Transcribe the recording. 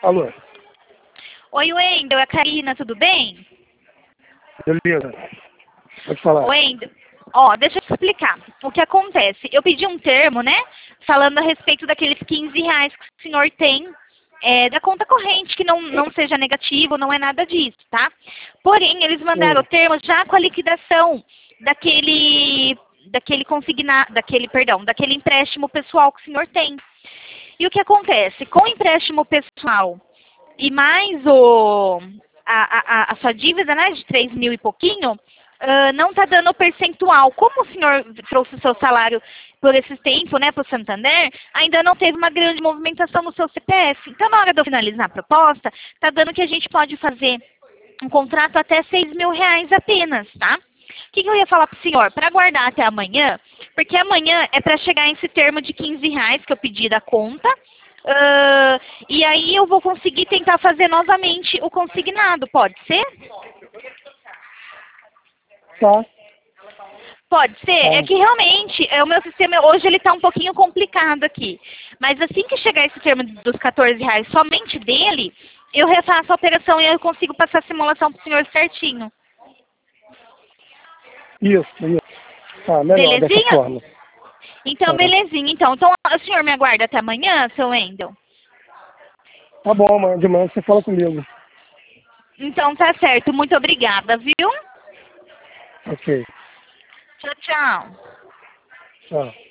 Alô? Oi, Wendel, é a Karina, tudo bem? Beleza. Pode falar. Wendel, ó, deixa eu te explicar. O que acontece? Eu pedi um termo, né? Falando a respeito daqueles R$ 15 que o senhor tem da conta corrente, que não seja negativo, não é nada disso, tá? Porém, eles mandaram o termo já com a liquidação daquele empréstimo pessoal que o senhor tem. E o que acontece? Com o empréstimo pessoal e mais a sua dívida, né, de 3 mil e pouquinho, não está dando percentual. Como o senhor trouxe o seu salário por esse tempo, né, para o Santander, ainda não teve uma grande movimentação no seu CPF. Então, na hora de eu finalizar a proposta, está dando que a gente pode fazer um contrato até R$ 6.000 apenas, tá? O que eu ia falar para o senhor? Para guardar até amanhã, porque amanhã é para chegar esse termo de R$ 15 que eu pedi da conta, e aí eu vou conseguir tentar fazer novamente o consignado, pode ser? Tá. Pode ser? É que realmente, o meu sistema hoje ele está um pouquinho complicado aqui. Mas assim que chegar esse termo dos R$ 14 somente dele, eu refaço a operação e eu consigo passar a simulação para o senhor certinho. Isso. Tá, melhor dessa Belezinha? forma. Então, belezinha. Então, o senhor me aguarda até amanhã, seu Wendel? Tá bom, amanhã de manhã você fala comigo. Então, tá certo. Muito obrigada, viu? Ok. Tchau, tchau. Tchau.